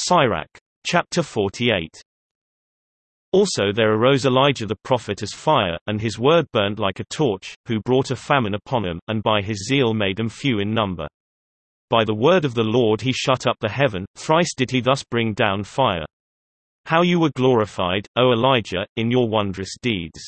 Sirach. Chapter 48. Also there arose Elijah the prophet as fire, and his word burnt like a torch, who brought a famine upon him, and by his zeal made them few in number. By the word of the Lord he shut up the heaven, thrice did he thus bring down fire. How you were glorified, O Elijah, in your wondrous deeds!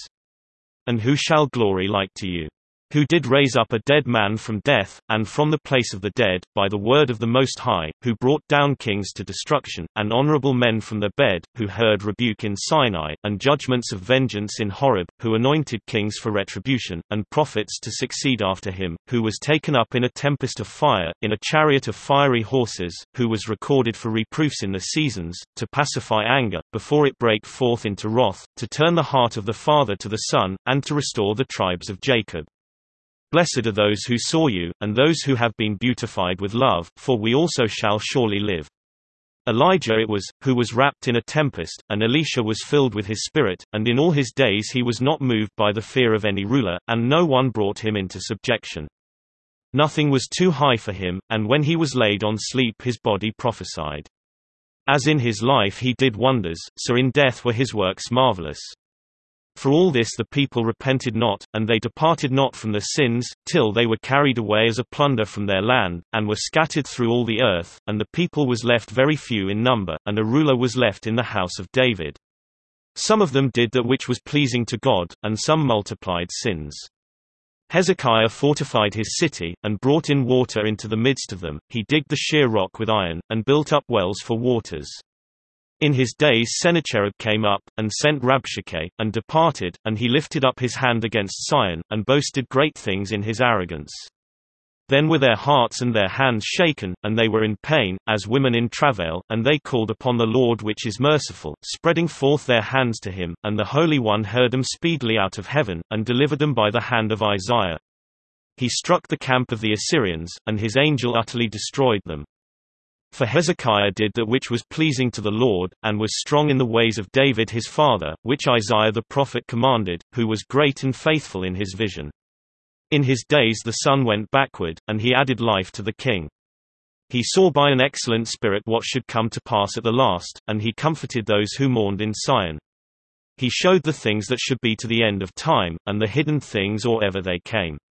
And who shall glory like to you? Who did raise up a dead man from death, and from the place of the dead, by the word of the Most High, who brought down kings to destruction, and honorable men from their bed, who heard rebuke in Sinai, and judgments of vengeance in Horeb, who anointed kings for retribution, and prophets to succeed after him, who was taken up in a tempest of fire, in a chariot of fiery horses, who was recorded for reproofs in the seasons, to pacify anger, before it break forth into wrath, to turn the heart of the father to the son, and to restore the tribes of Jacob. Blessed are those who saw you, and those who have been beautified with love, for we also shall surely live. Elijah it was, who was wrapped in a tempest, and Elisha was filled with his spirit, and in all his days he was not moved by the fear of any ruler, and no one brought him into subjection. Nothing was too high for him, and when he was laid on sleep his body prophesied. As in his life he did wonders, so in death were his works marvelous. For all this the people repented not, and they departed not from their sins, till they were carried away as a plunder from their land, and were scattered through all the earth, and the people was left very few in number, and a ruler was left in the house of David. Some of them did that which was pleasing to God, and some multiplied sins. Hezekiah fortified his city, and brought in water into the midst of them, he digged the sheer rock with iron, and built up wells for waters. In his days Sennacherib came up, and sent Rabshakeh, and departed, and he lifted up his hand against Sion, and boasted great things in his arrogance. Then were their hearts and their hands shaken, and they were in pain, as women in travail, and they called upon the Lord which is merciful, spreading forth their hands to him, and the Holy One heard them speedily out of heaven, and delivered them by the hand of Isaiah. He struck the camp of the Assyrians, and his angel utterly destroyed them. For Hezekiah did that which was pleasing to the Lord, and was strong in the ways of David his father, which Isaiah the prophet commanded, who was great and faithful in his vision. In his days the sun went backward, and he added life to the king. He saw by an excellent spirit what should come to pass at the last, and he comforted those who mourned in Sion. He showed the things that should be to the end of time, and the hidden things or ever they came.